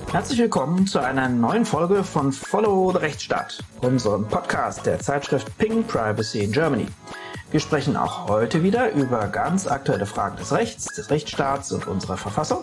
Herzlich willkommen zu einer neuen Folge von Follow the Rechtsstaat, unserem Podcast der Zeitschrift Ping Privacy in Germany. Wir sprechen auch heute wieder über ganz aktuelle Fragen des Rechts, des Rechtsstaats und unserer Verfassung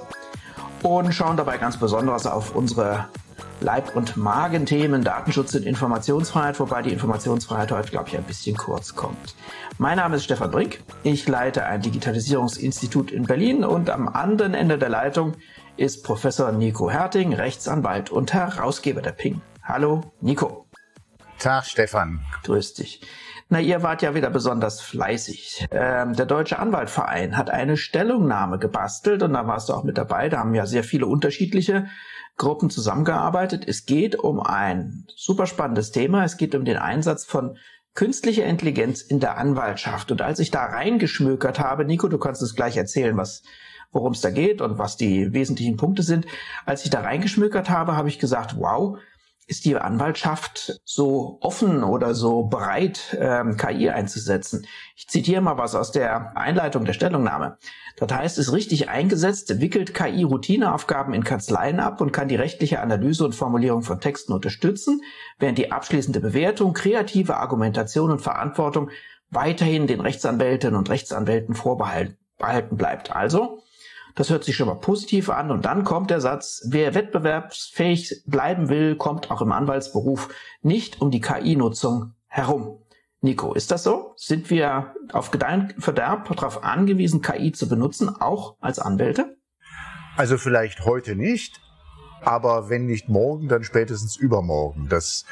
und schauen dabei ganz besonders auf unsere Leib- und Magenthemen, Datenschutz und Informationsfreiheit, wobei die Informationsfreiheit heute, glaube ich, ein bisschen kurz kommt. Mein Name ist Stefan Brink, ich leite ein Digitalisierungsinstitut in Berlin und am anderen Ende der Leitung ist Professor Nico Herting, Rechtsanwalt und Herausgeber der Ping. Hallo, Nico. Tag, Stefan. Grüß dich. Na, ihr wart ja wieder besonders fleißig. Der Deutsche Anwaltverein hat eine Stellungnahme gebastelt und da warst du auch mit dabei. Da haben ja sehr viele unterschiedliche Gruppen zusammengearbeitet. Es geht um ein super spannendes Thema. Es geht um den Einsatz von künstlicher Intelligenz in der Anwaltschaft. Und als ich da reingeschmökert habe, Nico, du kannst uns gleich erzählen, worum es da geht und was die wesentlichen Punkte sind. Als ich da reingeschmökert habe, habe ich gesagt, wow, ist die Anwaltschaft so offen oder so bereit, KI einzusetzen? Ich zitiere mal was aus der Einleitung der Stellungnahme. Das heißt, es richtig eingesetzt, wickelt KI Routineaufgaben in Kanzleien ab und kann die rechtliche Analyse und Formulierung von Texten unterstützen, während die abschließende Bewertung, kreative Argumentation und Verantwortung weiterhin den Rechtsanwältinnen und Rechtsanwälten vorbehalten bleibt. Also, das hört sich schon mal positiv an und dann kommt der Satz, wer wettbewerbsfähig bleiben will, kommt auch im Anwaltsberuf nicht um die KI-Nutzung herum. Nico, ist das so? Sind wir auf Gedeih und Verderb darauf angewiesen, KI zu benutzen, auch als Anwälte? Also vielleicht heute nicht, aber wenn nicht morgen, dann spätestens übermorgen. Das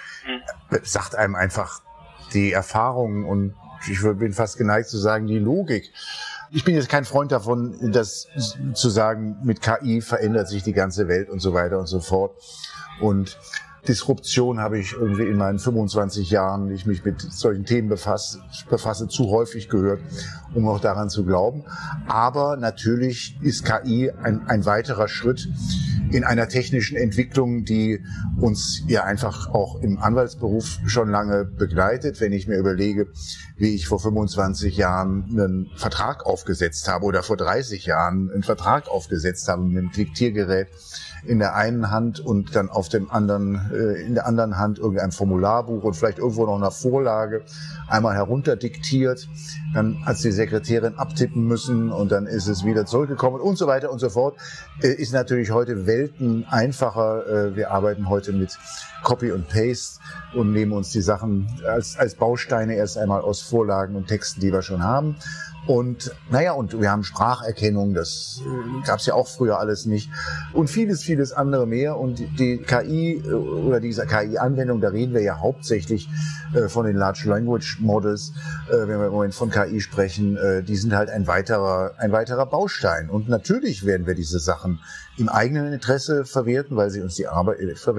sagt einem einfach die Erfahrung und ich bin fast geneigt zu sagen, die Logik. Ich bin jetzt kein Freund davon, das zu sagen, mit KI verändert sich die ganze Welt und so weiter und so fort. Und Disruption habe ich irgendwie in meinen 25 Jahren, die ich mich mit solchen Themen befasse, zu häufig gehört, um auch daran zu glauben. Aber natürlich ist KI ein weiterer Schritt in einer technischen Entwicklung, die uns ja einfach auch im Anwaltsberuf schon lange begleitet. Wenn ich mir überlege, wie ich vor 25 Jahren einen Vertrag aufgesetzt habe oder vor 30 Jahren einen Vertrag aufgesetzt habe mit einem Diktiergerät in der einen Hand und dann auf dem anderen, in der anderen Hand irgendein Formularbuch und vielleicht irgendwo noch eine Vorlage einmal herunterdiktiert. Dann hat die Sekretärin abtippen müssen und dann ist es wieder zurückgekommen und so weiter und so fort. Ist natürlich heute Welten einfacher. Wir arbeiten heute mit Copy und Paste und nehmen uns die Sachen als Bausteine erst einmal aus Vorlagen und Texten, die wir schon haben. Und und wir haben Spracherkennung, das gab's ja auch früher alles nicht. Und vieles andere mehr. Und die KI oder diese KI-Anwendung, da reden wir ja hauptsächlich von den Large Language Models, wenn wir im Moment von KI sprechen, die sind halt ein weiterer Baustein. Und natürlich werden wir diese Sachen im eigenen Interesse verwerten, weil sie uns die Arbeit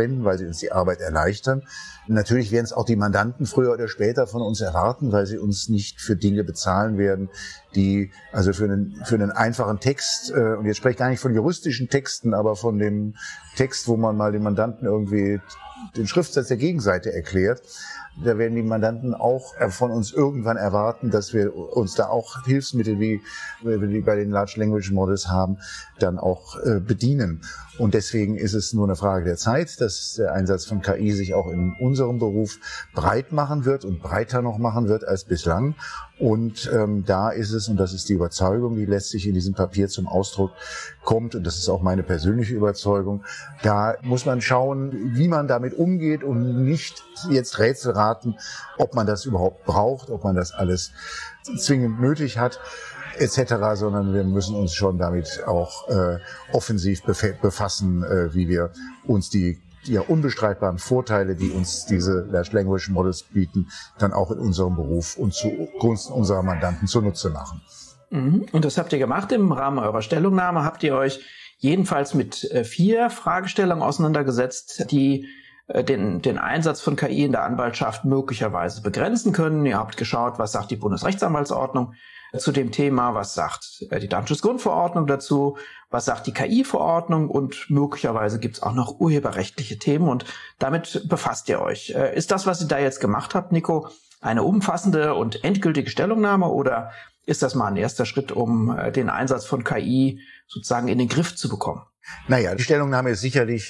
erleichtern. Natürlich werden es auch die Mandanten früher oder später von uns erwarten, weil sie uns nicht für Dinge bezahlen werden, die, also für einen einfachen Text, und jetzt spreche ich gar nicht von juristischen Texten, aber von dem Text, wo man mal dem Mandanten irgendwie den Schriftsatz der Gegenseite erklärt. Da werden die Mandanten auch von uns irgendwann erwarten, dass wir uns da auch Hilfsmittel, wie wir die bei den Large Language Models haben, dann auch bedienen. Und deswegen ist es nur eine Frage der Zeit, dass der Einsatz von KI sich auch in unserem Beruf breit machen wird und breiter noch machen wird als bislang. Und da ist es, und das ist die Überzeugung, die letztlich in diesem Papier zum Ausdruck kommt, und das ist auch meine persönliche Überzeugung, da muss man schauen, wie man damit umgeht und nicht jetzt Rätsel raten, ob man das überhaupt braucht, ob man das alles zwingend nötig hat, etc., sondern wir müssen uns schon damit auch offensiv befassen, wie wir uns die unbestreitbaren Vorteile, die uns diese Large Language Models bieten, dann auch in unserem Beruf und zugunsten unserer Mandanten zunutze machen. Und das habt ihr gemacht im Rahmen eurer Stellungnahme, habt ihr euch jedenfalls mit 4 Fragestellungen auseinandergesetzt, die den Einsatz von KI in der Anwaltschaft möglicherweise begrenzen können. Ihr habt geschaut, was sagt die Bundesrechtsanwaltsordnung zu dem Thema, was sagt die Datenschutzgrundverordnung dazu, was sagt die KI-Verordnung und möglicherweise gibt es auch noch urheberrechtliche Themen und damit befasst ihr euch. Ist das, was ihr da jetzt gemacht habt, Nico, eine umfassende und endgültige Stellungnahme oder ist das mal ein erster Schritt, um den Einsatz von KI sozusagen in den Griff zu bekommen? Naja, die Stellungnahme ist sicherlich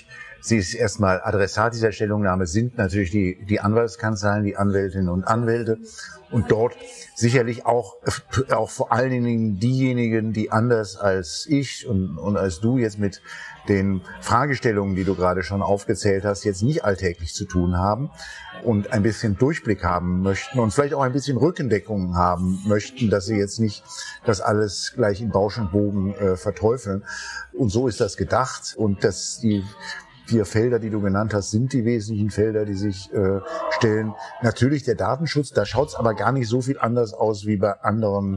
sie ist erstmal Adressat dieser Stellungnahme, sind natürlich die Anwaltskanzleien, die Anwältinnen und Anwälte und dort sicherlich auch vor allen Dingen diejenigen, die anders als ich und als du jetzt mit den Fragestellungen, die du gerade schon aufgezählt hast, jetzt nicht alltäglich zu tun haben und ein bisschen Durchblick haben möchten und vielleicht auch ein bisschen Rückendeckung haben möchten, dass sie jetzt nicht das alles gleich in Bausch und Bogen verteufeln. Und so ist das gedacht. Und dass die 4 Felder, die du genannt hast, sind die wesentlichen Felder, die sich stellen. Natürlich der Datenschutz, da schaut es aber gar nicht so viel anders aus wie bei anderen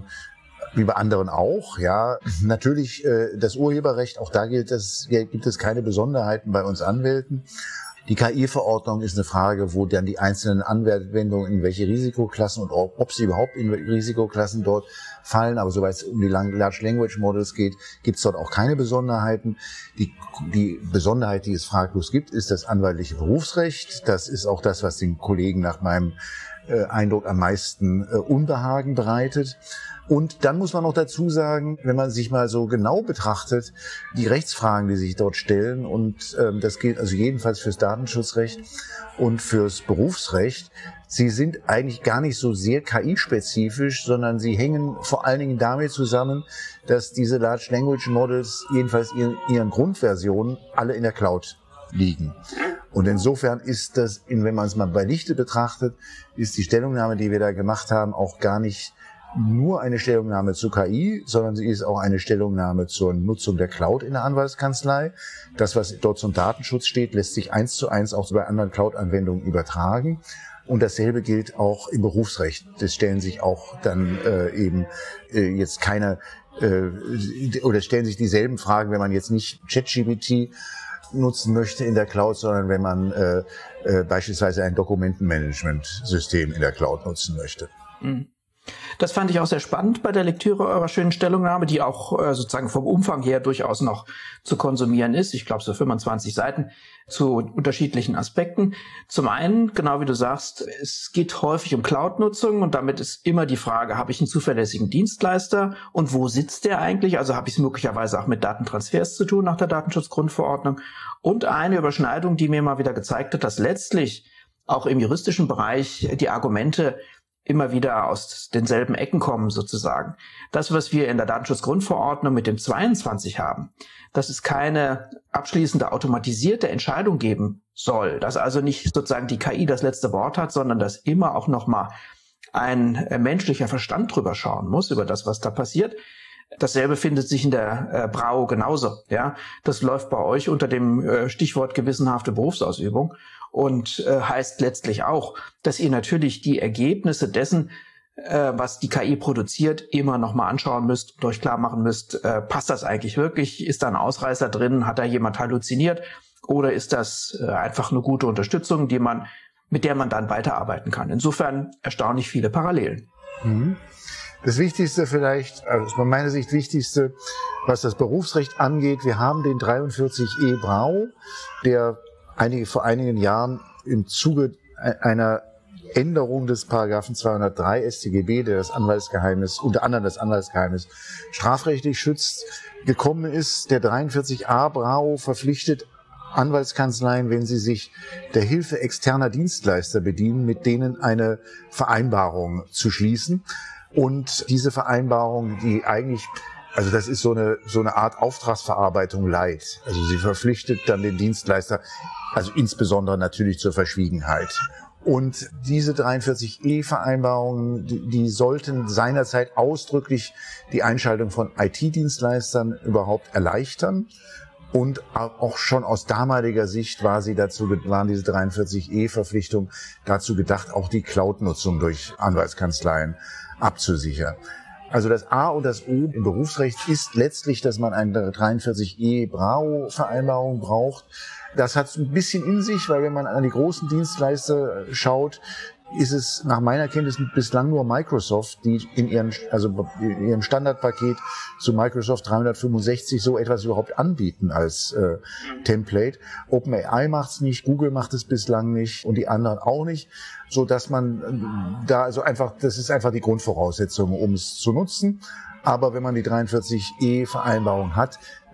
auch, ja. Natürlich das Urheberrecht, auch da gibt es keine Besonderheiten bei uns Anwälten. Die KI-Verordnung ist eine Frage, wo dann die einzelnen Anwendungen in welche Risikoklassen und ob sie überhaupt in Risikoklassen dort fallen. Aber soweit es um die Large Language Models geht, gibt es dort auch keine Besonderheiten. Die Besonderheit, die es fraglos gibt, ist das anwaltliche Berufsrecht. Das ist auch das, was den Kollegen nach meinem Eindruck am meisten Unbehagen bereitet. Und dann muss man noch dazu sagen, wenn man sich mal so genau betrachtet, die Rechtsfragen, die sich dort stellen, und das gilt also jedenfalls fürs Datenschutzrecht und fürs Berufsrecht, sie sind eigentlich gar nicht so sehr KI-spezifisch, sondern sie hängen vor allen Dingen damit zusammen, dass diese Large Language Models jedenfalls in ihren Grundversionen alle in der Cloud liegen. Und insofern ist das, wenn man es mal bei Lichte betrachtet, ist die Stellungnahme, die wir da gemacht haben, auch gar nicht nur eine Stellungnahme zu KI, sondern sie ist auch eine Stellungnahme zur Nutzung der Cloud in der Anwaltskanzlei. Das, was dort zum Datenschutz steht, lässt sich 1:1 auch bei anderen Cloud-Anwendungen übertragen. Und dasselbe gilt auch im Berufsrecht. Das stellen sich auch dann jetzt keine, oder stellen sich dieselben Fragen, wenn man jetzt nicht ChatGPT nutzen möchte in der Cloud, sondern wenn man beispielsweise ein Dokumentenmanagementsystem in der Cloud nutzen möchte. Mhm. Das fand ich auch sehr spannend bei der Lektüre eurer schönen Stellungnahme, die auch sozusagen vom Umfang her durchaus noch zu konsumieren ist. Ich glaube, so 25 Seiten zu unterschiedlichen Aspekten. Zum einen, genau wie du sagst, es geht häufig um Cloud-Nutzung und damit ist immer die Frage, habe ich einen zuverlässigen Dienstleister und wo sitzt der eigentlich? Also habe ich es möglicherweise auch mit Datentransfers zu tun nach der Datenschutzgrundverordnung. Und eine Überschneidung, die mir mal wieder gezeigt hat, dass letztlich auch im juristischen Bereich die Argumente immer wieder aus denselben Ecken kommen sozusagen. Das, was wir in der Datenschutzgrundverordnung mit dem 22 haben, dass es keine abschließende automatisierte Entscheidung geben soll, dass also nicht sozusagen die KI das letzte Wort hat, sondern dass immer auch nochmal ein menschlicher Verstand drüber schauen muss, über das, was da passiert. Dasselbe findet sich in der Brau genauso. Ja, das läuft bei euch unter dem Stichwort gewissenhafte Berufsausübung und heißt letztlich auch, dass ihr natürlich die Ergebnisse dessen, was die KI produziert, immer nochmal anschauen müsst und euch klar machen müsst, passt das eigentlich wirklich? Ist da ein Ausreißer drin? Hat da jemand halluziniert? Oder ist das einfach eine gute Unterstützung, mit der man dann weiterarbeiten kann? Insofern erstaunlich viele Parallelen. Mhm. Das Wichtigste vielleicht, also aus meiner Sicht Wichtigste, was das Berufsrecht angeht, wir haben den 43e Brau, der vor einigen Jahren im Zuge einer Änderung des Paragraphen 203 StGB, der das Anwaltsgeheimnis, unter anderem das Anwaltsgeheimnis strafrechtlich schützt, gekommen ist. Der 43a Brau verpflichtet Anwaltskanzleien, wenn sie sich der Hilfe externer Dienstleister bedienen, mit denen eine Vereinbarung zu schließen. Und diese Vereinbarung, die eigentlich, also das ist so eine Art Auftragsverarbeitung light. Also sie verpflichtet dann den Dienstleister, also insbesondere natürlich zur Verschwiegenheit. Und diese 43e-Vereinbarungen, die sollten seinerzeit ausdrücklich die Einschaltung von IT-Dienstleistern überhaupt erleichtern. Und auch schon aus damaliger Sicht waren diese 43e-Verpflichtungen dazu gedacht, auch die Cloud-Nutzung durch Anwaltskanzleien abzusichern. Also das A und das O im Berufsrecht ist letztlich, dass man eine 43e Brau-Vereinbarung braucht. Das hat ein bisschen in sich, weil wenn man an die großen Dienstleister schaut, ist es nach meiner Kenntnis bislang nur Microsoft, die in ihrem Standardpaket zu Microsoft 365 so etwas überhaupt anbieten als Template. OpenAI macht's nicht, Google macht es bislang nicht und die anderen auch nicht, so dass man da also einfach, das ist einfach die Grundvoraussetzung, um es zu nutzen. Aber wenn man die 43e-Vereinbarung hat,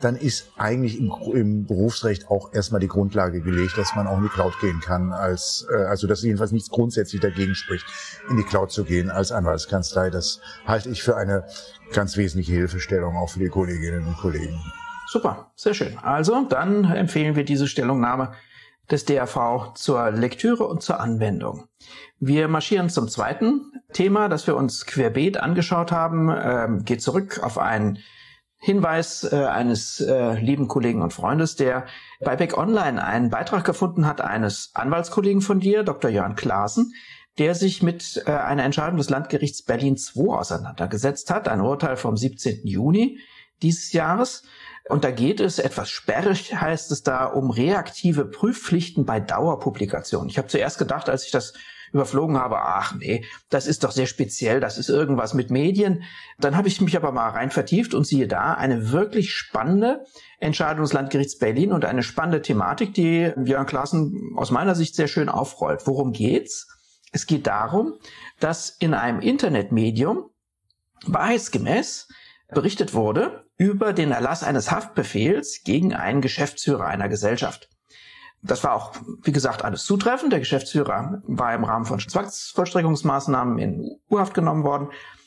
dann ist eigentlich im Berufsrecht auch erstmal die Grundlage gelegt, dass man auch in die Cloud gehen kann, also dass jedenfalls nichts grundsätzlich dagegen spricht, in die Cloud zu gehen als Anwaltskanzlei. Das halte ich für eine ganz wesentliche Hilfestellung auch für die Kolleginnen und Kollegen. Super, sehr schön. Also dann empfehlen wir diese Stellungnahme des DAV zur Lektüre und zur Anwendung. Wir marschieren zum zweiten Thema, das wir uns querbeet angeschaut haben, geht zurück auf einen Hinweis eines lieben Kollegen und Freundes, der bei Beck Online einen Beitrag gefunden hat eines Anwaltskollegen von dir, Dr. Jörn Klaassen, der sich mit einer Entscheidung des Landgerichts Berlin II auseinandergesetzt hat, ein Urteil vom 17. Juni dieses Jahres. Und da geht es, etwas sperrig heißt es da, um reaktive Prüfpflichten bei Dauerpublikation. Ich habe zuerst gedacht, als ich das überflogen habe, ach nee, das ist doch sehr speziell, das ist irgendwas mit Medien. Dann habe ich mich aber mal rein vertieft und siehe da, eine wirklich spannende Entscheidung des Landgerichts Berlin und eine spannende Thematik, die Jörn Klaassen aus meiner Sicht sehr schön aufrollt. Worum geht's? Es geht darum, dass in einem Internetmedium wahrheitsgemäß berichtet wurde über den Erlass eines Haftbefehls gegen einen Geschäftsführer einer Gesellschaft. Das war auch, wie gesagt, alles zutreffend. Der Geschäftsführer war im Rahmen von Zwangsvollstreckungsmaßnahmen in U-Haft genommen worden.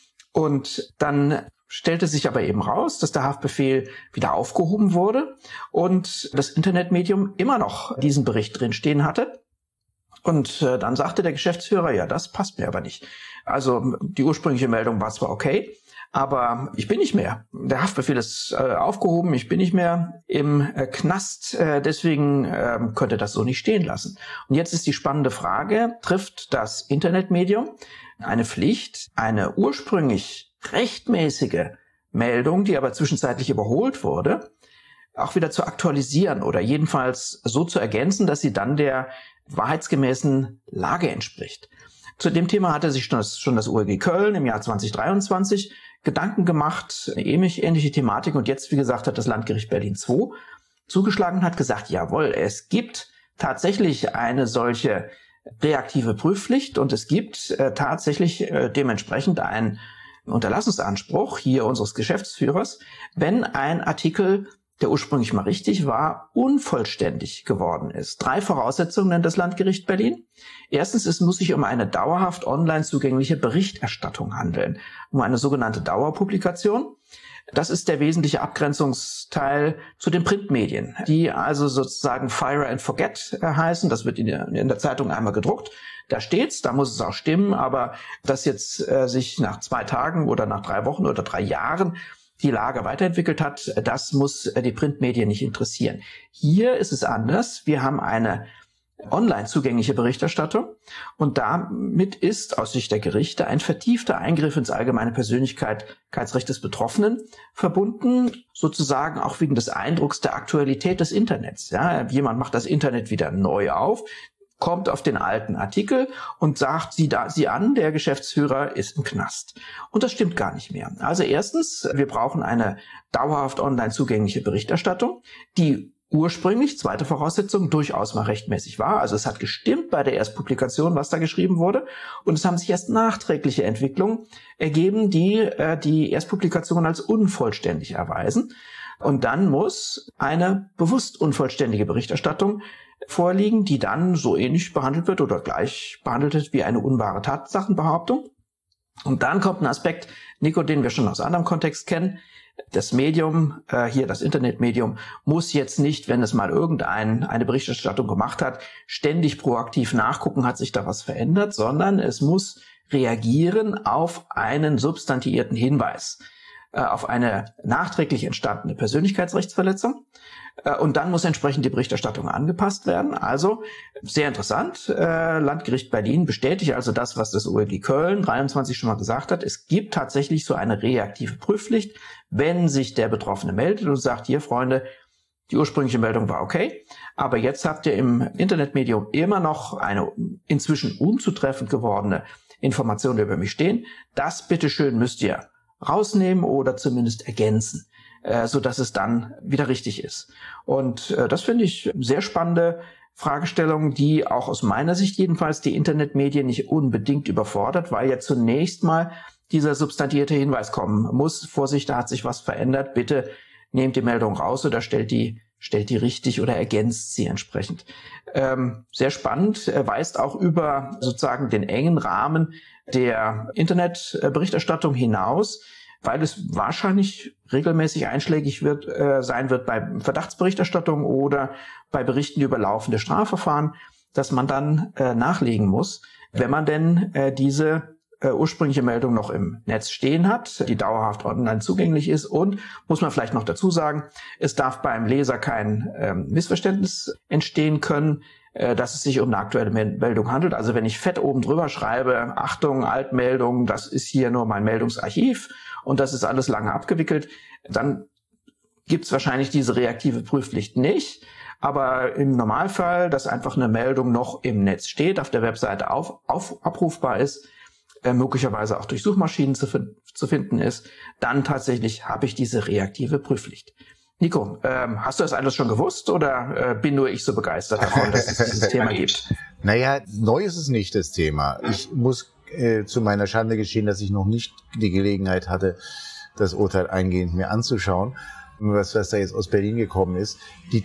Und dann stellte sich aber eben raus, dass der Haftbefehl wieder aufgehoben wurde und das Internetmedium immer noch diesen Bericht drinstehen hatte. Und dann sagte der Geschäftsführer, ja, das passt mir aber nicht. Also die ursprüngliche Meldung war zwar okay, aber ich bin nicht mehr. Der Haftbefehl ist aufgehoben, ich bin nicht mehr im Knast, deswegen könnte das so nicht stehen lassen. Und jetzt ist die spannende Frage, trifft das Internetmedium eine Pflicht, eine ursprünglich rechtmäßige Meldung, die aber zwischenzeitlich überholt wurde, auch wieder zu aktualisieren oder jedenfalls so zu ergänzen, dass sie dann der wahrheitsgemäßen Lage entspricht. Zu dem Thema hatte sich schon das OLG Köln im Jahr 2023 Gedanken gemacht, eine ähnliche Thematik. Und jetzt, wie gesagt, hat das Landgericht Berlin II zugeschlagen und hat gesagt, jawohl, es gibt tatsächlich eine solche reaktive Prüfpflicht und es gibt tatsächlich dementsprechend einen Unterlassungsanspruch hier unseres Geschäftsführers, wenn ein Artikel, der ursprünglich mal richtig war, unvollständig geworden ist. 3 Voraussetzungen nennt das Landgericht Berlin. Erstens, es muss sich um eine dauerhaft online zugängliche Berichterstattung handeln, um eine sogenannte Dauerpublikation. Das ist der wesentliche Abgrenzungsteil zu den Printmedien, die also sozusagen Fire and Forget heißen. Das wird in der Zeitung einmal gedruckt. Da steht's, da muss es auch stimmen, aber dass jetzt sich nach 2 Tagen oder nach 3 Wochen oder 3 Jahren die Lage weiterentwickelt hat, das muss die Printmedien nicht interessieren. Hier ist es anders. Wir haben eine online zugängliche Berichterstattung und damit ist aus Sicht der Gerichte ein vertiefter Eingriff ins allgemeine Persönlichkeitsrecht des Betroffenen verbunden, sozusagen auch wegen des Eindrucks der Aktualität des Internets. Ja, jemand macht das Internet wieder neu auf, kommt auf den alten Artikel und sagt, sieh an, der Geschäftsführer ist im Knast. Und das stimmt gar nicht mehr. Also erstens, wir brauchen eine dauerhaft online zugängliche Berichterstattung, die ursprünglich, zweite Voraussetzung, durchaus mal rechtmäßig war. Also es hat gestimmt bei der Erstpublikation, was da geschrieben wurde. Und es haben sich erst nachträgliche Entwicklungen ergeben, die die Erstpublikation als unvollständig erweisen. Und dann muss eine bewusst unvollständige Berichterstattung vorliegen, die dann so ähnlich behandelt wird oder gleich behandelt wird wie eine unwahre Tatsachenbehauptung. Und dann kommt ein Aspekt, Nico, den wir schon aus anderem Kontext kennen. Das Medium, hier das Internetmedium, muss jetzt nicht, wenn es mal eine Berichterstattung gemacht hat, ständig proaktiv nachgucken, hat sich da was verändert, sondern es muss reagieren auf einen substantivierten Hinweis, auf eine nachträglich entstandene Persönlichkeitsrechtsverletzung. Und dann muss entsprechend die Berichterstattung angepasst werden. Also sehr interessant. Landgericht Berlin bestätigt also das, was das OLG Köln 23 schon mal gesagt hat. Es gibt tatsächlich so eine reaktive Prüfpflicht, wenn sich der Betroffene meldet und sagt, hier Freunde, die ursprüngliche Meldung war okay, aber jetzt habt ihr im Internetmedium immer noch eine inzwischen unzutreffend gewordene Information über mich stehen. Das bitteschön müsst ihr rausnehmen oder zumindest ergänzen, so dass es dann wieder richtig ist. Und das finde ich sehr spannende Fragestellung, die auch aus meiner Sicht jedenfalls die Internetmedien nicht unbedingt überfordert, weil ja zunächst mal dieser substantierte Hinweis kommen muss. Vorsicht, da hat sich was verändert. Bitte nehmt die Meldung raus oder stellt die richtig oder ergänzt sie entsprechend. Sehr spannend, weist auch über sozusagen den engen Rahmen der Internetberichterstattung hinaus, weil es wahrscheinlich regelmäßig einschlägig sein wird bei Verdachtsberichterstattung oder bei Berichten über laufende Strafverfahren, dass man dann nachlegen muss, wenn man denn diese ursprüngliche Meldung noch im Netz stehen hat, die dauerhaft online zugänglich ist, und muss man vielleicht noch dazu sagen, es darf beim Leser kein Missverständnis entstehen können, dass es sich um eine aktuelle Meldung handelt. Also wenn ich fett oben drüber schreibe, Achtung, Altmeldung, das ist hier nur mein Meldungsarchiv und das ist alles lange abgewickelt, dann gibt es wahrscheinlich diese reaktive Prüfpflicht nicht. Aber im Normalfall, dass einfach eine Meldung noch im Netz steht, auf der Webseite abrufbar ist, möglicherweise auch durch Suchmaschinen zu finden ist, dann tatsächlich habe ich diese reaktive Prüfpflicht. Nico, hast du das alles schon gewusst oder bin nur ich so begeistert davon, dass es dieses Thema gibt? Naja, neu ist es nicht, das Thema. Ich muss zu meiner Schande gestehen, dass ich noch nicht die Gelegenheit hatte, das Urteil eingehend mir anzuschauen, was da jetzt aus Berlin gekommen ist.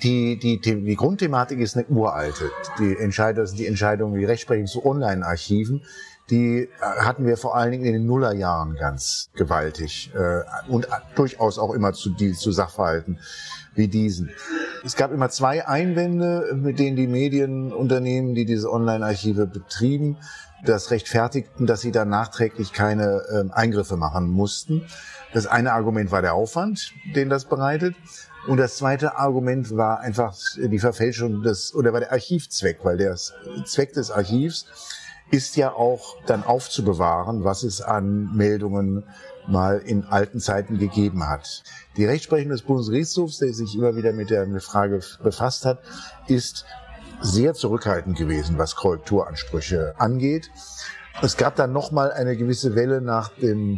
Die Grundthematik ist eine uralte. Die Entscheidung, die Rechtsprechung zu Online-Archiven, die hatten wir vor allen Dingen in den Nullerjahren ganz gewaltig und durchaus auch immer zu Sachverhalten wie diesen. Es gab immer zwei Einwände, mit denen die Medienunternehmen, die diese Online-Archive betrieben, das rechtfertigten, dass sie dann nachträglich keine Eingriffe machen mussten. Das eine Argument war der Aufwand, den das bereitet. Und das zweite Argument war einfach die Verfälschung war der Archivzweck, weil der Zweck des Archivs ist ja auch dann aufzubewahren, was es an Meldungen mal in alten Zeiten gegeben hat. Die Rechtsprechung des Bundesgerichtshofs, der sich immer wieder mit der Frage befasst hat, ist sehr zurückhaltend gewesen, was Korrekturansprüche angeht. Es gab dann nochmal eine gewisse Welle nach dem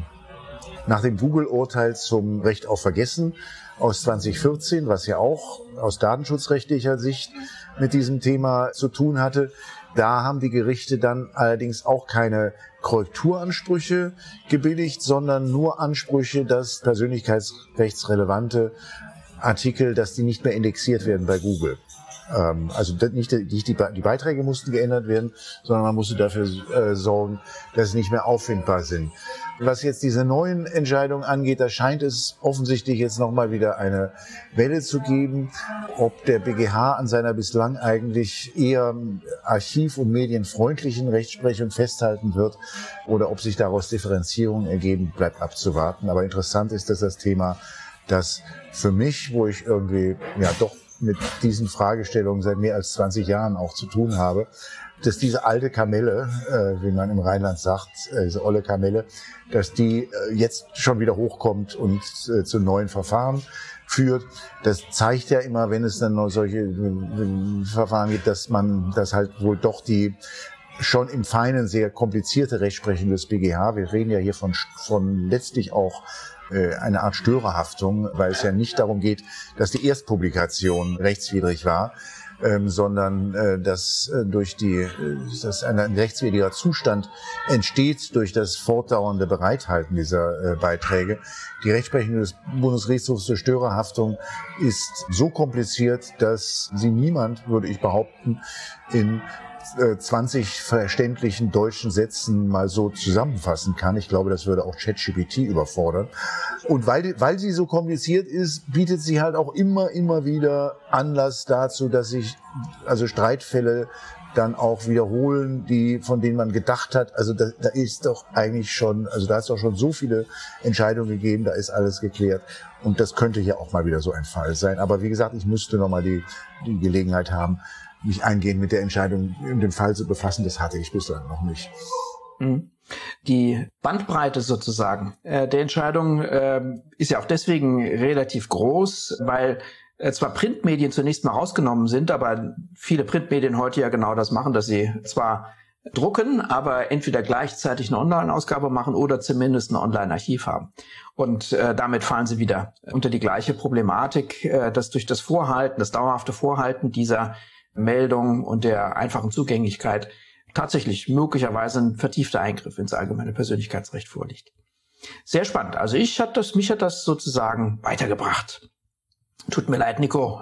Google-Urteil zum Recht auf Vergessen aus 2014, was ja auch aus datenschutzrechtlicher Sicht mit diesem Thema zu tun hatte. Da haben die Gerichte dann allerdings auch keine Korrekturansprüche gebilligt, sondern nur Ansprüche, dass persönlichkeitsrechtsrelevante Artikel, dass die nicht mehr indexiert werden bei Google. Also nicht die Beiträge mussten geändert werden, sondern man musste dafür sorgen, dass sie nicht mehr auffindbar sind. Was jetzt diese neuen Entscheidungen angeht, da scheint es offensichtlich jetzt nochmal wieder eine Welle zu geben, ob der BGH an seiner bislang eigentlich eher archiv- und medienfreundlichen Rechtsprechung festhalten wird oder ob sich daraus Differenzierungen ergeben, bleibt abzuwarten. Aber interessant ist, dass das Thema, das für mich, wo ich irgendwie doch mit diesen Fragestellungen seit mehr als 20 Jahren auch zu tun habe, dass diese alte Kamelle, wie man im Rheinland sagt, diese olle Kamelle, dass die jetzt schon wieder hochkommt und zu neuen Verfahren führt. Das zeigt ja immer, wenn es dann noch solche Verfahren gibt, dass halt wohl doch die schon im Feinen sehr komplizierte Rechtsprechung des BGH, wir reden ja hier von letztlich auch eine Art Störerhaftung, weil es ja nicht darum geht, dass die Erstpublikation rechtswidrig war, sondern dass ein rechtswidriger Zustand entsteht durch das fortdauernde Bereithalten dieser Beiträge. Die Rechtsprechung des Bundesgerichtshofs zur Störerhaftung ist so kompliziert, dass sie niemand, würde ich behaupten, in 20 verständlichen deutschen Sätzen mal so zusammenfassen kann. Ich glaube, das würde auch ChatGPT überfordern. Und weil sie so kompliziert ist, bietet sie halt auch immer wieder Anlass dazu, dass sich Streitfälle dann auch wiederholen, von denen man gedacht hat, da ist doch schon so viele Entscheidungen gegeben, da ist alles geklärt. Und das könnte hier auch mal wieder so ein Fall sein. Aber wie gesagt, ich müsste nochmal die Gelegenheit haben, mich eingehend mit der Entscheidung in dem Fall zu befassen. Das hatte ich bislang noch nicht. Die Bandbreite sozusagen der Entscheidung ist ja auch deswegen relativ groß, weil zwar Printmedien zunächst mal rausgenommen sind, aber viele Printmedien heute ja genau das machen, dass sie zwar drucken, aber entweder gleichzeitig eine Online-Ausgabe machen oder zumindest ein Online-Archiv haben. Und damit fallen sie wieder unter die gleiche Problematik, dass durch das dauerhafte Vorhalten dieser Meldung und der einfachen Zugänglichkeit tatsächlich möglicherweise ein vertiefter Eingriff ins allgemeine Persönlichkeitsrecht vorliegt. Sehr spannend. Also mich hat das sozusagen weitergebracht. Tut mir leid, Nico,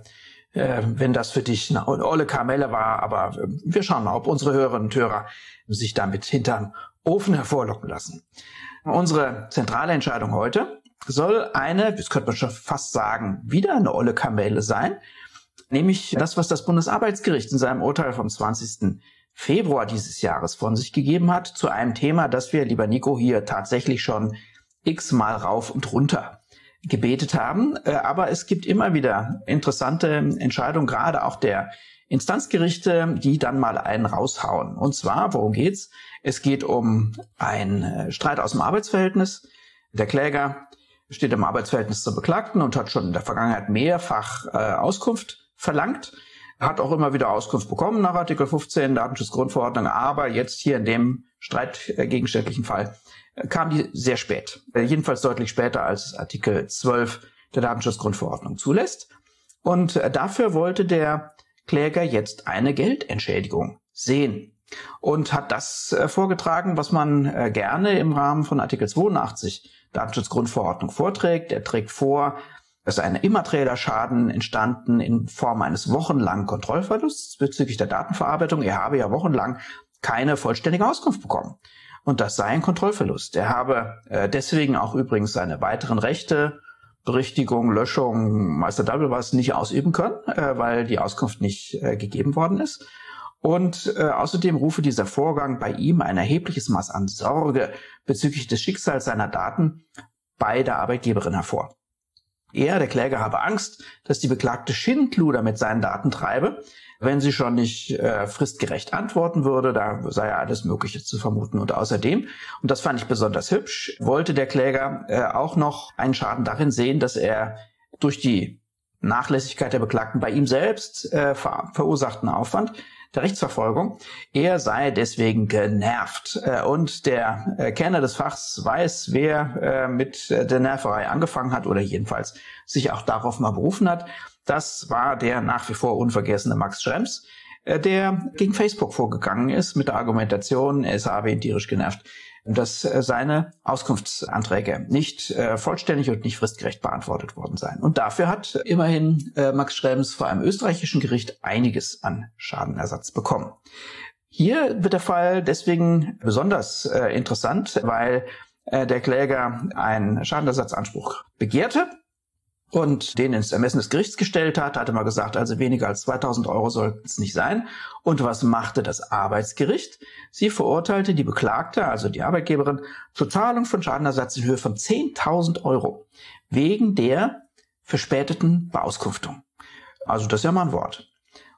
wenn das für dich eine olle Kamelle war, aber wir schauen mal, ob unsere Hörerinnen und Hörer sich damit hinterm Ofen hervorlocken lassen. Unsere zentrale Entscheidung heute soll eine, das könnte man schon fast sagen, wieder eine olle Kamelle sein, nämlich das, was das Bundesarbeitsgericht in seinem Urteil vom 20. Februar dieses Jahres von sich gegeben hat, zu einem Thema, das wir, lieber Nico, hier tatsächlich schon x-mal rauf und runter gebetet haben. Aber es gibt immer wieder interessante Entscheidungen, gerade auch der Instanzgerichte, die dann mal einen raushauen. Und zwar, worum geht's? Es geht um einen Streit aus dem Arbeitsverhältnis. Der Kläger steht im Arbeitsverhältnis zum Beklagten und hat schon in der Vergangenheit mehrfach Auskunft verlangt, hat auch immer wieder Auskunft bekommen nach Artikel 15 Datenschutzgrundverordnung, aber jetzt hier in dem streitgegenständlichen Fall kam die sehr spät, jedenfalls deutlich später als Artikel 12 der Datenschutzgrundverordnung zulässt. Und dafür wollte der Kläger jetzt eine Geldentschädigung sehen und hat das vorgetragen, was man gerne im Rahmen von Artikel 82 Datenschutzgrundverordnung vorträgt. Er trägt vor, dass ein immaterieller Schaden entstanden in Form eines wochenlangen Kontrollverlusts bezüglich der Datenverarbeitung. Er habe ja wochenlang keine vollständige Auskunft bekommen. Und das sei ein Kontrollverlust. Er habe deswegen auch übrigens seine weiteren Rechte, Berichtigung, Löschung, Meister Double was nicht ausüben können, weil die Auskunft nicht gegeben worden ist. Und außerdem rufe dieser Vorgang bei ihm ein erhebliches Maß an Sorge bezüglich des Schicksals seiner Daten bei der Arbeitgeberin hervor. Er, der Kläger, habe Angst, dass die Beklagte Schindluder mit seinen Daten treibe, wenn sie schon nicht fristgerecht antworten würde. Da sei ja alles Mögliche zu vermuten. Und außerdem, und das fand ich besonders hübsch, wollte der Kläger auch noch einen Schaden darin sehen, dass er durch die Nachlässigkeit der Beklagten bei ihm selbst verursachten Aufwand der Rechtsverfolgung, er sei deswegen genervt. Und der Kenner des Fachs weiß, wer mit der Nerverei angefangen hat oder jedenfalls sich auch darauf mal berufen hat. Das war der nach wie vor unvergessene Max Schrems, der gegen Facebook vorgegangen ist mit der Argumentation, es habe ihn tierisch genervt, dass seine Auskunftsanträge nicht vollständig und nicht fristgerecht beantwortet worden seien. Und dafür hat immerhin Max Schrems vor einem österreichischen Gericht einiges an Schadenersatz bekommen. Hier wird der Fall deswegen besonders interessant, weil der Kläger einen Schadenersatzanspruch begehrte und den ins Ermessen des Gerichts gestellt hat, hatte mal gesagt, also weniger als 2.000 Euro sollten es nicht sein. Und was machte das Arbeitsgericht? Sie verurteilte die Beklagte, also die Arbeitgeberin, zur Zahlung von Schadenersatz in Höhe von 10.000 Euro wegen der verspäteten Beauskunftung. Also das ist ja mal ein Wort.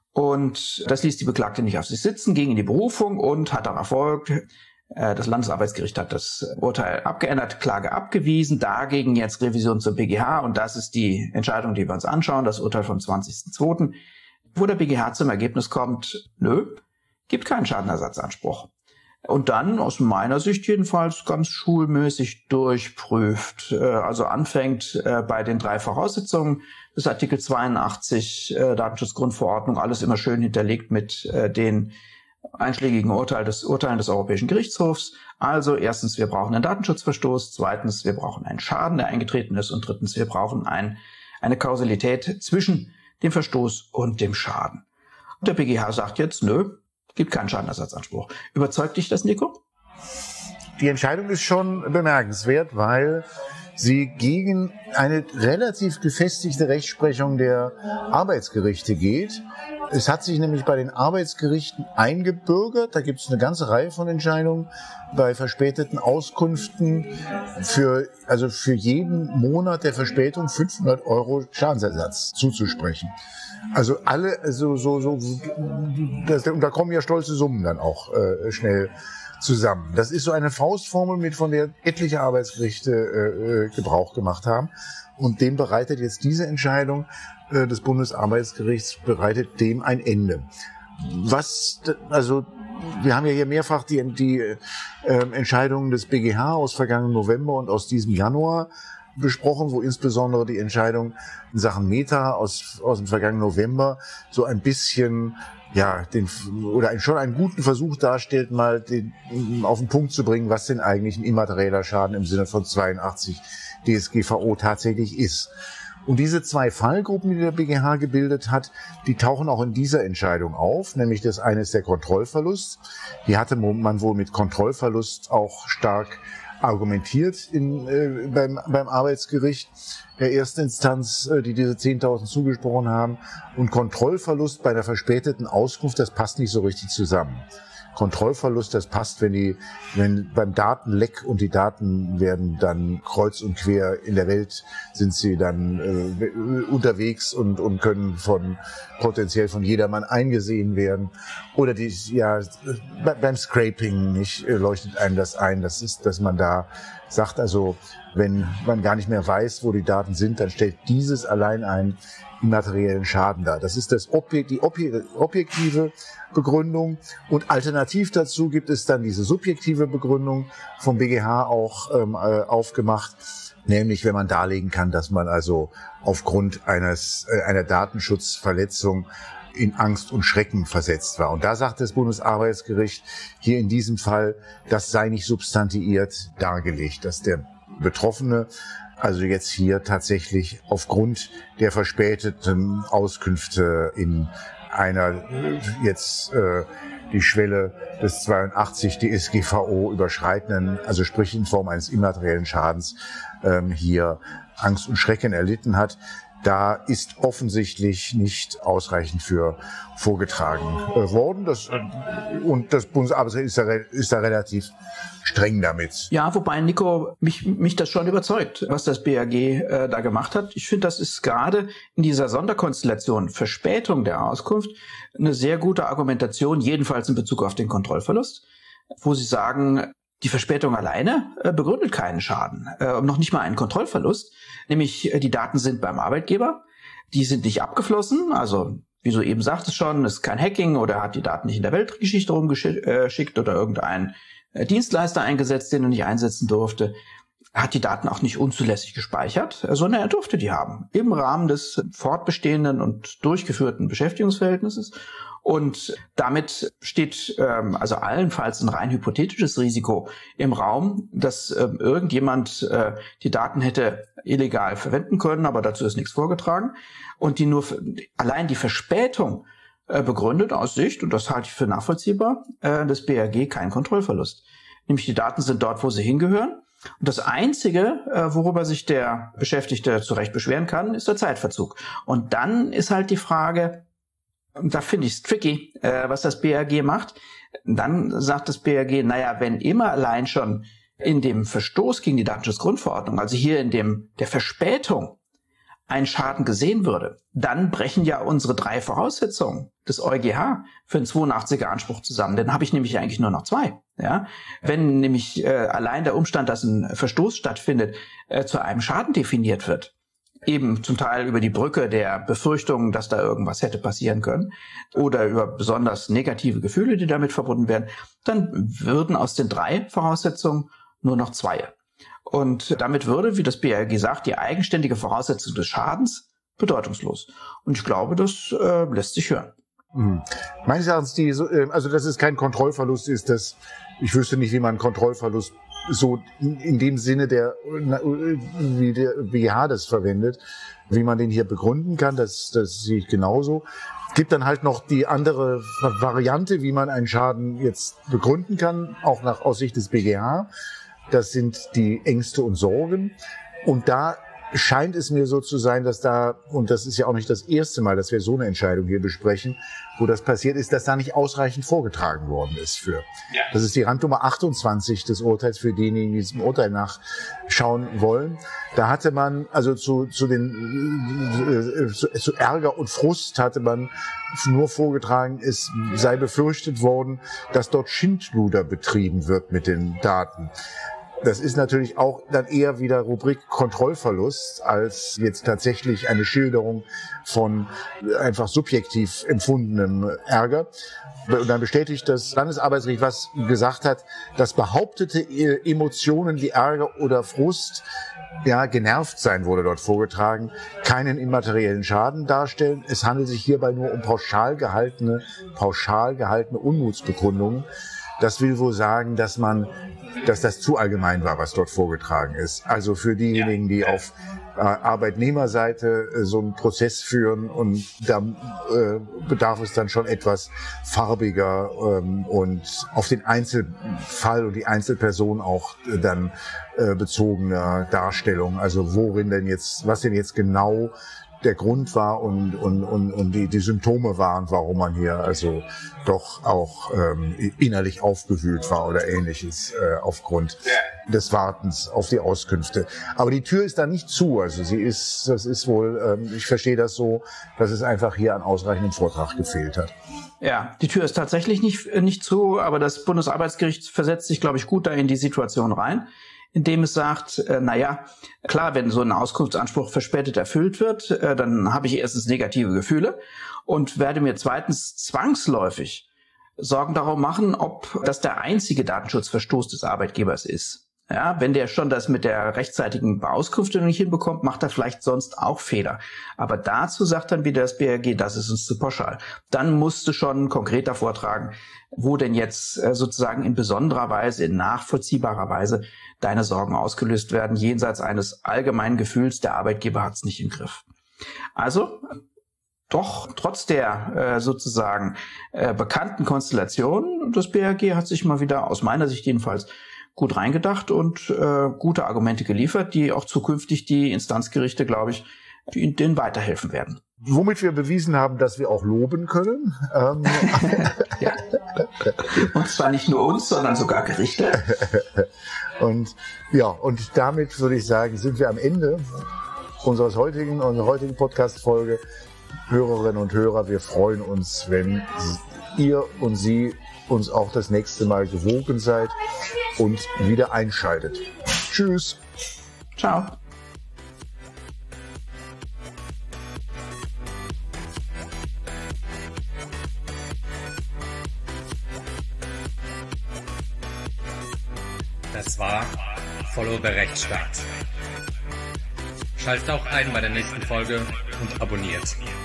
Und das ließ die Beklagte nicht auf sich sitzen, ging in die Berufung und hat auch Erfolg. Das Landesarbeitsgericht hat das Urteil abgeändert, Klage abgewiesen, dagegen jetzt Revision zum BGH und das ist die Entscheidung, die wir uns anschauen, das Urteil vom 20.02., wo der BGH zum Ergebnis kommt, nö, gibt keinen Schadenersatzanspruch. Und dann, aus meiner Sicht jedenfalls, ganz schulmäßig durchprüft, also anfängt bei den 3 Voraussetzungen des Artikel 82 Datenschutzgrundverordnung, alles immer schön hinterlegt mit den einschlägigen Urteilen des Europäischen Gerichtshofs. Also erstens, wir brauchen einen Datenschutzverstoß, zweitens, wir brauchen einen Schaden, der eingetreten ist und drittens, wir brauchen eine Kausalität zwischen dem Verstoß und dem Schaden. Und der BGH sagt jetzt, nö, gibt keinen Schadenersatzanspruch. Überzeugt dich das, Nico? Die Entscheidung ist schon bemerkenswert, weil sie gegen eine relativ gefestigte Rechtsprechung der Arbeitsgerichte geht. Es hat sich nämlich bei den Arbeitsgerichten eingebürgert, da gibt es eine ganze Reihe von Entscheidungen, bei verspäteten Auskünften für jeden Monat der Verspätung 500 Euro Schadensersatz zuzusprechen. Also alle, und da kommen ja stolze Summen dann auch schnell zusammen. Das ist so eine Faustformel, von der etliche Arbeitsgerichte Gebrauch gemacht haben. Und dem bereitet jetzt diese Entscheidung des Bundesarbeitsgerichts bereitet dem ein Ende. Wir haben ja hier mehrfach die Entscheidungen des BGH aus vergangenen November und aus diesem Januar besprochen, wo insbesondere die Entscheidung in Sachen Meta aus dem vergangenen November so ein bisschen schon einen guten Versuch darstellt, mal auf den Punkt zu bringen, was denn eigentlich ein immaterieller Schaden im Sinne von 82 DSGVO tatsächlich ist. Und diese zwei Fallgruppen, die der BGH gebildet hat, die tauchen auch in dieser Entscheidung auf. Nämlich das eine ist der Kontrollverlust. Hier hatte man wohl mit Kontrollverlust auch stark argumentiert beim Arbeitsgericht der ersten Instanz, die diese 10.000 zugesprochen haben. Und Kontrollverlust bei einer verspäteten Auskunft, das passt nicht so richtig zusammen. Kontrollverlust, das passt, wenn beim Datenleck und die Daten werden dann kreuz und quer in der Welt, sind sie dann unterwegs und können potenziell von jedermann eingesehen werden. Oder beim Scraping nicht leuchtet einem das ein. Das ist, dass man da sagt, also wenn man gar nicht mehr weiß, wo die Daten sind, dann stellt dieses allein einen immateriellen Schaden dar. Das ist die objektive Begründung. Und alternativ dazu gibt es dann diese subjektive Begründung vom BGH auch aufgemacht, nämlich wenn man darlegen kann, dass man also aufgrund einer Datenschutzverletzung in Angst und Schrecken versetzt war. Und da sagt das Bundesarbeitsgericht hier in diesem Fall, das sei nicht substantiiert dargelegt, dass der Betroffene also jetzt hier tatsächlich aufgrund der verspäteten Auskünfte in einer die Schwelle des 82 DSGVO überschreitenden, also sprich in Form eines immateriellen Schadens, hier Angst und Schrecken erlitten hat. Da ist offensichtlich nicht ausreichend für vorgetragen worden. Und das Bundesarbeitsgericht ist da relativ streng damit. Ja, wobei, Nico, mich das schon überzeugt, was das BAG da gemacht hat. Ich finde, das ist gerade in dieser Sonderkonstellation Verspätung der Auskunft eine sehr gute Argumentation, jedenfalls in Bezug auf den Kontrollverlust, wo sie sagen, die Verspätung alleine begründet keinen Schaden, noch nicht mal einen Kontrollverlust. Nämlich die Daten sind beim Arbeitgeber, die sind nicht abgeflossen, also wie du eben sagtest schon, ist kein Hacking oder hat die Daten nicht in der Weltgeschichte rumgeschickt oder irgendein Dienstleister eingesetzt, den er nicht einsetzen durfte, hat die Daten auch nicht unzulässig gespeichert, sondern er durfte die haben im Rahmen des fortbestehenden und durchgeführten Beschäftigungsverhältnisses. Und damit steht also allenfalls ein rein hypothetisches Risiko im Raum, dass irgendjemand die Daten hätte illegal verwenden können, aber dazu ist nichts vorgetragen. Und die nur allein die Verspätung begründet aus Sicht, und das halte ich für nachvollziehbar, des BAG kein Kontrollverlust. Nämlich die Daten sind dort, wo sie hingehören. Und das Einzige, worüber sich der Beschäftigte zu Recht beschweren kann, ist der Zeitverzug. Und dann ist halt die Frage, und da finde ich es tricky, was das BAG macht. Dann sagt das BAG, naja, wenn immer allein schon in dem Verstoß gegen die Datenschutzgrundverordnung, also hier in der Verspätung, ein Schaden gesehen würde, dann brechen ja unsere 3 Voraussetzungen des EuGH für einen 82er Anspruch zusammen. Dann habe ich nämlich eigentlich nur noch 2. Ja? Wenn nämlich allein der Umstand, dass ein Verstoß stattfindet, zu einem Schaden definiert wird, eben zum Teil über die Brücke der Befürchtung, dass da irgendwas hätte passieren können oder über besonders negative Gefühle, die damit verbunden werden, dann würden aus den 3 Voraussetzungen nur noch 2. Und damit würde, wie das BAG sagt, die eigenständige Voraussetzung des Schadens bedeutungslos. Und ich glaube, das lässt sich hören. Meines Erachtens, also dass es kein Kontrollverlust ist, ich wüsste nicht, wie man einen Kontrollverlust so in dem Sinne, wie der BGH das verwendet, wie man den hier begründen kann, das sehe ich genauso. Es gibt dann halt noch die andere Variante, wie man einen Schaden jetzt begründen kann, auch aus Sicht des BGH. Das sind die Ängste und Sorgen. Und da scheint es mir so zu sein, dass und das ist ja auch nicht das erste Mal, dass wir so eine Entscheidung hier besprechen, wo das passiert ist, dass da nicht ausreichend vorgetragen worden ist für. Ja. Das ist die Randnummer 28 des Urteils für diejenigen, die diesem Urteil nachschauen wollen. Da hatte man, also zu Ärger und Frust hatte man nur vorgetragen, es sei befürchtet worden, dass dort Schindluder betrieben wird mit den Daten. Das ist natürlich auch dann eher wieder Rubrik Kontrollverlust als jetzt tatsächlich eine Schilderung von einfach subjektiv empfundenem Ärger. Und dann bestätigt das Landesarbeitsgericht, was gesagt hat, dass behauptete Emotionen wie Ärger oder Frust, ja, genervt sein wurde dort vorgetragen, keinen immateriellen Schaden darstellen. Es handelt sich hierbei nur um pauschal gehaltene Unmutsbekundungen. Das will wohl sagen, dass das zu allgemein war, was dort vorgetragen ist. Also für diejenigen, die auf Arbeitnehmerseite so einen Prozess führen und da bedarf es dann schon etwas farbiger und auf den Einzelfall und die Einzelperson auch dann bezogener Darstellung. Also was denn jetzt genau der Grund war und die Symptome waren, warum man hier also doch auch innerlich aufgewühlt war oder Ähnliches aufgrund des Wartens auf die Auskünfte. Aber die Tür ist da nicht zu. Also das ist wohl, ich verstehe das so, dass es einfach hier an ausreichendem Vortrag gefehlt hat. Ja, die Tür ist tatsächlich nicht zu, aber das Bundesarbeitsgericht versetzt sich, glaube ich, gut da in die Situation rein, indem es sagt, klar, wenn so ein Auskunftsanspruch verspätet erfüllt wird, dann habe ich erstens negative Gefühle und werde mir zweitens zwangsläufig Sorgen darum machen, ob das der einzige Datenschutzverstoß des Arbeitgebers ist. Ja, wenn der schon das mit der rechtzeitigen Beauskunftung nicht hinbekommt, macht er vielleicht sonst auch Fehler. Aber dazu sagt dann wieder das BAG, das ist uns zu pauschal. Dann musst du schon konkreter vortragen, wo denn jetzt sozusagen in besonderer Weise, in nachvollziehbarer Weise deine Sorgen ausgelöst werden, jenseits eines allgemeinen Gefühls, der Arbeitgeber hat es nicht im Griff. Also doch, trotz der sozusagen bekannten Konstellation, das BAG hat sich mal wieder, aus meiner Sicht jedenfalls, gut reingedacht und gute Argumente geliefert, die auch zukünftig die Instanzgerichte, glaube ich, denen weiterhelfen werden. Womit wir bewiesen haben, dass wir auch loben können. Ja. Und zwar nicht nur uns, sondern sogar Gerichte. Und damit würde ich sagen, sind wir am Ende unserer heutigen Podcast-Folge. Hörerinnen und Hörer, wir freuen uns, wenn ihr und Sie uns auch das nächste Mal gewogen seid und wieder einschaltet. Tschüss. Ciao. Das war Follow the Rechtsstaat. Schaltet auch ein bei der nächsten Folge und abonniert.